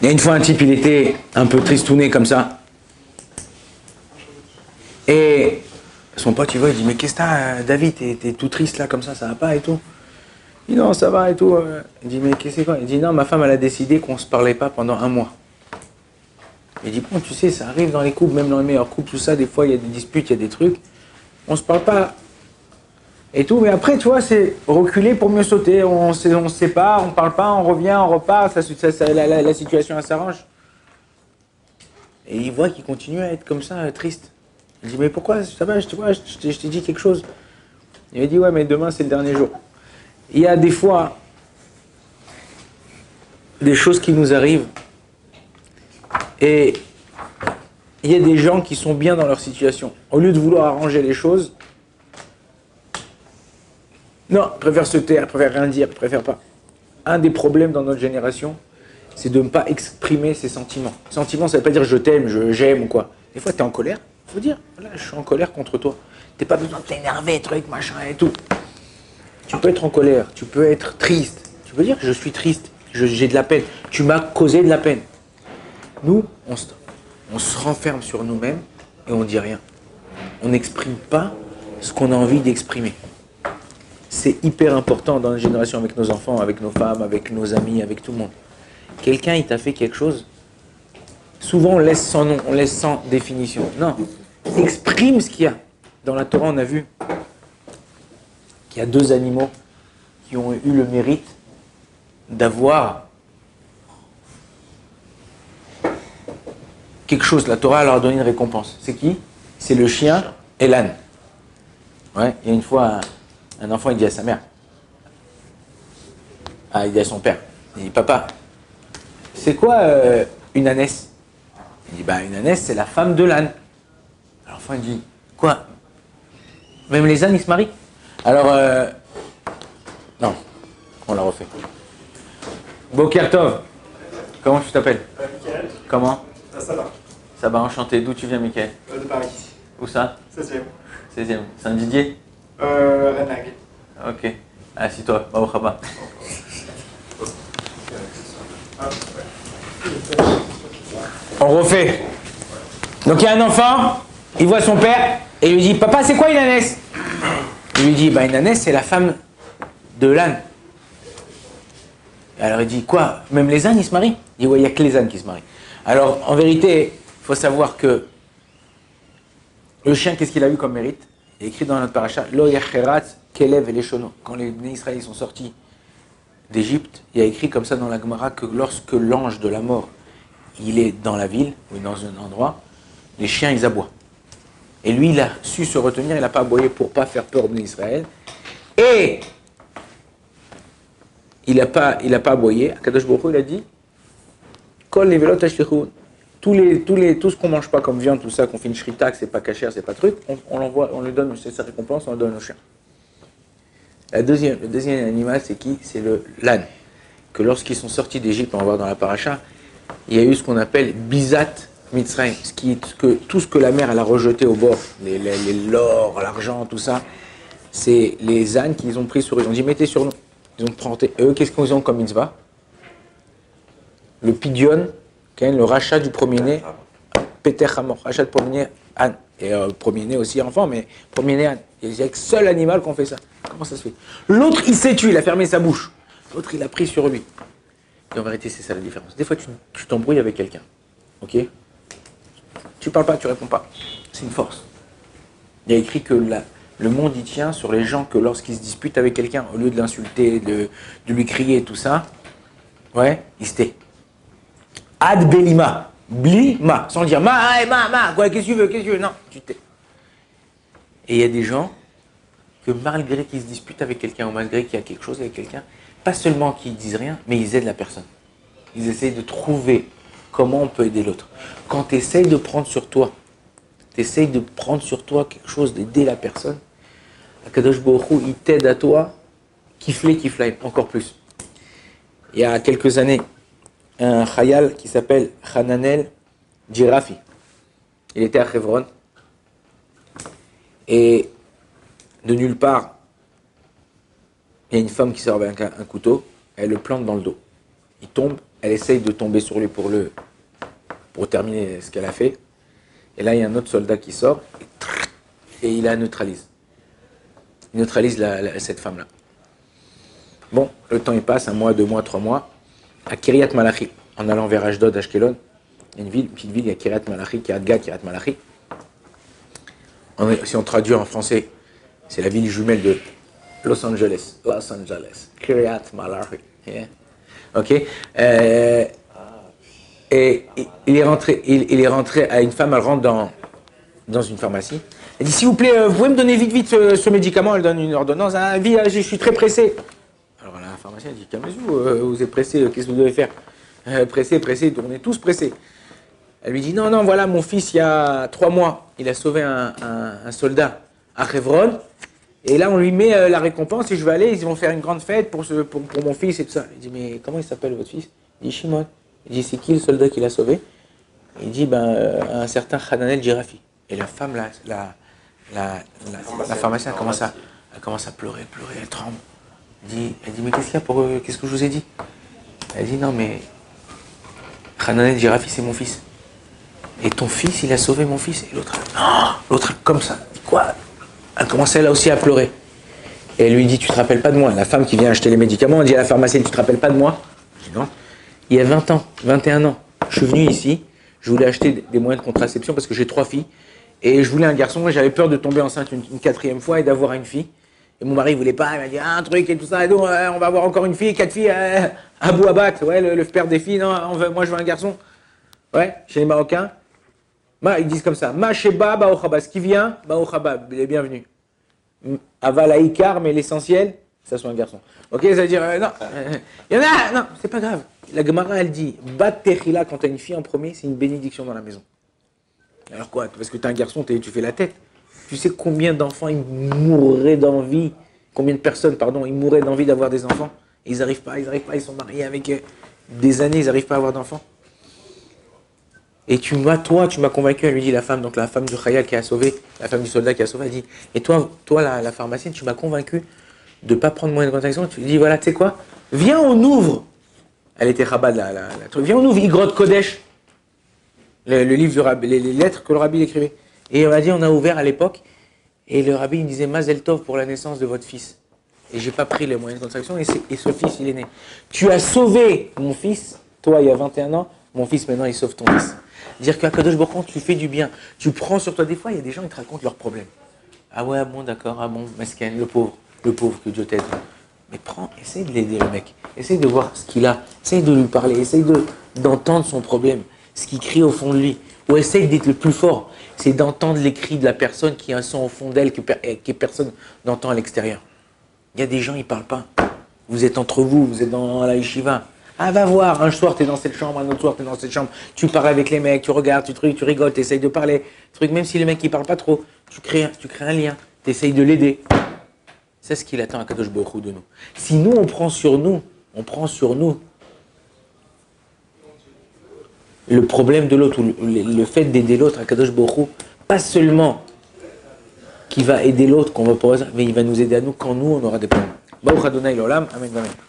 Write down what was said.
y a une fois un type, il était un peu tristouné comme ça. Et son pote, il voit, il dit, mais qu'est-ce que t'as, David, t'es tout triste là comme ça va pas et tout. Il dit, non, ça va et tout. Il dit, mais qu'est-ce que c'est quoi? Il dit, non, ma femme, elle a décidé qu'on se parlait pas pendant 1 mois. Il dit, bon, tu sais, ça arrive dans les couples, même dans les meilleurs couples, tout ça, des fois, il y a des disputes, il y a des trucs. On se parle pas et tout, mais après, tu vois, c'est reculer pour mieux sauter. On se sépare, on parle pas, on revient, on repart, la situation, elle s'arrange. Et il voit qu'il continue à être comme ça, triste. Il dit, mais pourquoi? Ça va, tu vois, je t'ai dit quelque chose. Il lui dit, ouais, mais demain, c'est le dernier jour. Il y a des fois des choses qui nous arrivent et il y a des gens qui sont bien dans leur situation. Au lieu de vouloir arranger les choses, non, préfère se taire, préfère rien dire, préfère pas. Un des problèmes dans notre génération, c'est de ne pas exprimer ses sentiments. Sentiments, ça ne veut pas dire je t'aime, j'aime ou quoi. Des fois, tu es en colère, il faut dire, voilà, je suis en colère contre toi. Tu n'as pas besoin de t'énerver, truc, machin et tout. Tu peux être en colère, tu peux être triste. Tu peux dire je suis triste, j'ai de la peine. Tu m'as causé de la peine. Nous, on se renferme sur nous-mêmes et on ne dit rien. On n'exprime pas ce qu'on a envie d'exprimer. C'est hyper important dans la génération avec nos enfants, avec nos femmes, avec nos amis, avec tout le monde. Quelqu'un, il t'a fait quelque chose, souvent on laisse sans nom, on laisse sans définition. Non, exprime ce qu'il y a. Dans la Torah, on a vu qu'il y a 2 animaux qui ont eu le mérite d'avoir quelque chose. La Torah leur a donné une récompense. C'est qui? C'est le chien et l'âne. Ouais, il y a une fois, un enfant, il dit à sa mère, il dit à son père, il dit, papa, c'est quoi une ânesse? Il dit, une ânesse, c'est la femme de l'âne. Alors l'enfant, il dit, quoi? Même les ânes, ils se marient? Alors, non, on la refait. Boker Tov, comment tu t'appelles? Mickaël. Comment? Ça va. Ça va, enchanté. D'où tu viens, Mickaël? De Paris. Où ça? 16e. 16e. Saint-Didier? Renag. Ok. Assis-toi, Baruch haba. On refait. Donc il y a un enfant, il voit son père et il lui dit, papa, c'est quoi une ânesse? Il lui dit, une ânesse, c'est la femme de l'âne. Alors il dit, quoi? Même les ânes, ils se marient? Il dit, ouais, il n'y a que les ânes qui se marient. Alors, en vérité, il faut savoir que le chien, qu'est-ce qu'il a eu comme mérite? Il est écrit dans notre paracha, Lo yacherat kelev eleshono. Quand les Israéliens sont sortis d'Égypte, il y a écrit comme ça dans la Gemara que lorsque l'ange de la mort, il est dans la ville, ou dans un endroit, les chiens, ils aboient. Et lui, il a su se retenir, il n'a pas aboyé pour ne pas faire peur aux Israël. Et il n'a pas aboyé. Akadosh Baruch Hu, il a dit, Kol nevelot ashlichun. Tout ce qu'on mange pas comme viande, tout ça, qu'on fait une shrita, que c'est pas cachère, c'est pas truc, on l'envoie, on lui donne sa récompense, on le donne aux chiens. Le deuxième animal, c'est qui? C'est l'âne. Que lorsqu'ils sont sortis d'Égypte, on va voir dans la paracha, il y a eu ce qu'on appelle Bizat Mitzrayim, tout ce que la mer elle a rejeté au bord, l'or, l'argent, tout ça, c'est les ânes qu'ils ont pris sur eux. Ils ont dit mettez sur nous. Ils ont pris. Eux, qu'est-ce qu'ils ont comme mitzvah? Le pidion, le rachat du premier-né, Peter Hamor, rachat de premier-né, âne. Et premier-né aussi enfant, mais premier-né âne. Il y a le seul animal qu'on fait ça. Comment ça se fait? L'autre, il s'est tué, il a fermé sa bouche. L'autre, il a pris sur lui. Et en vérité, c'est ça la différence. Des fois, tu t'embrouilles avec quelqu'un. Ok? Tu parles pas, tu réponds pas. C'est une force. Il y a écrit que le monde y tient sur les gens que lorsqu'ils se disputent avec quelqu'un, au lieu de l'insulter, de lui crier et tout ça, ouais, il se tait. Ad belima. Blima. Sans dire ma, quoi, qu'est-ce que tu veux? Non, tu tais. Et il y a des gens que malgré qu'ils se disputent avec quelqu'un ou malgré qu'il y a quelque chose avec quelqu'un, pas seulement qu'ils disent rien, mais ils aident la personne. Ils essayent de trouver comment on peut aider l'autre. Quand tu essayes de prendre sur toi, quelque chose, d'aider la personne, Akadosh Baruch Hu, il t'aide à toi, kiflaim, encore plus. Il y a quelques années, un chayal qui s'appelle Hananel Djirafi. Il était à Hebron. Et de nulle part, il y a une femme qui sort avec un couteau, elle le plante dans le dos. Il tombe, elle essaye de tomber sur lui pour terminer ce qu'elle a fait. Et là, il y a un autre soldat qui sort et il la neutralise. Il neutralise cette femme-là. Bon, le temps il passe, 1 mois, 2 mois, 3 mois. À Kiryat Malachi, en allant vers Ashdod, Ashkelon, il y a une petite ville, il y a Kiryat Malachi, Kiryat Gat, Kiryat Malachi. Si on traduit en français, c'est la ville jumelle de Los Angeles. Los Angeles. Kiryat Malachi. Yeah. Ok. Et il est rentré à une femme, elle rentre dans une pharmacie. Elle dit, s'il vous plaît, vous pouvez me donner vite ce médicament. Elle donne une ordonnance. Ah, vite, je suis très pressé. Alors la pharmacienne dit, calmez-vous, vous êtes pressé, qu'est-ce que vous devez faire? Pressé, on est tous pressés. Elle lui dit, non, voilà, mon fils, il y a 3 mois, il a sauvé un soldat à Hebron. Et là, on lui met la récompense et je vais aller, ils vont faire une grande fête pour mon fils et tout ça. Il dit, mais comment il s'appelle votre fils? Il dit, Shimon. Il dit, c'est qui le soldat qui l'a sauvé? Il dit, un certain Hananel Girafi. Et la femme, la pharmacienne, elle commence à pleurer, elle tremble. Elle dit, mais qu'est-ce qu'il y a qu'est-ce que je vous ai dit? Elle dit, non, mais Hananel Girafi, c'est mon fils. Et ton fils, il a sauvé mon fils. Et l'autre, comme ça. Quoi? Elle commence elle aussi à pleurer. Et elle lui dit, tu te rappelles pas de moi? La femme qui vient acheter les médicaments, elle dit à la pharmacienne, tu te rappelles pas de moi? Je dis non. Il y a 20 ans, 21 ans, je suis venu ici, je voulais acheter des moyens de contraception parce que j'ai 3 filles. Et je voulais un garçon et j'avais peur de tomber enceinte une 4e fois et d'avoir une fille. Et mon mari ne voulait pas, il m'a dit un truc et tout ça. Et donc, on va avoir encore une fille, 4 filles, Abou Abat, ouais, le père des filles. Non, moi je veux un garçon. Ouais, chez les Marocains. Ils disent comme ça. Ma Sheba Baochaba. Ce qui vient, Baochaba, il est bienvenu. Avala Ikar, mais l'essentiel, ça soit un garçon. Ok, ça veut dire, non, il y en a, non, c'est pas grave. La Gemara, elle dit, Bat Techila, quand tu as une fille en premier, c'est une bénédiction dans la maison. Alors quoi? Parce que tu as un garçon, tu fais la tête. Tu sais combien d'enfants ils mourraient d'envie, combien de personnes, pardon, ils mourraient d'envie d'avoir des enfants. Et ils n'arrivent pas, ils sont mariés avec des années, ils n'arrivent pas à avoir d'enfants. Et tu m'as convaincu, elle lui dit la femme, donc la femme du Khayal qui a sauvé, la femme du soldat qui a sauvé, elle dit, et toi la pharmacienne, tu m'as convaincu de ne pas prendre moyen de contraction. Tu lui dis, voilà, tu sais quoi, viens, on ouvre. Elle était rabat de la truc. Viens, on ouvre Igrot Kodesh, le livre du rabbi, les lettres que le rabbi écrivait. Et on a dit, on a ouvert à l'époque, et le rabbi il disait, Mazel Tov pour la naissance de votre fils. Et j'ai pas pris les moyens de contraction, et ce fils, il est né. Tu as sauvé mon fils, toi, il y a 21 ans, mon fils, maintenant, il sauve ton fils. Dire qu'à Kadosh Baruch Hu, tu fais du bien. Tu prends sur toi, des fois, il y a des gens qui te racontent leurs problèmes. Ah ouais, bon, d'accord, ah bon, mesquin, le pauvre, que Dieu t'aide. Mais essaye de l'aider, le mec. Essaye de voir ce qu'il a. Essaye de lui parler. Essaye d'entendre son problème, ce qu'il crie au fond de lui. Ou essaye d'être le plus fort. C'est d'entendre les cris de la personne qui a un son au fond d'elle que personne n'entend à l'extérieur. Il y a des gens, ils ne parlent pas. Vous êtes entre vous êtes dans la yeshiva. Ah, va voir, un soir, tu es dans cette chambre, un autre soir, tu es dans cette chambre. Tu parles avec les mecs, tu regardes, tu rigoles, tu essayes de parler. Même si les mecs, ils parlent pas trop, tu crées un lien. Tu essayes de l'aider. C'est ce qu'il attend à Kadosh Baruch Hu de nous. Si nous, on prend sur nous le problème de l'autre, ou le fait d'aider l'autre à Kadosh Baruch Hu, pas seulement qu'il va aider l'autre, qu'on va pas, mais il va nous aider à nous quand nous, on aura des problèmes. Baruch Adonai l'olam, amen, amen.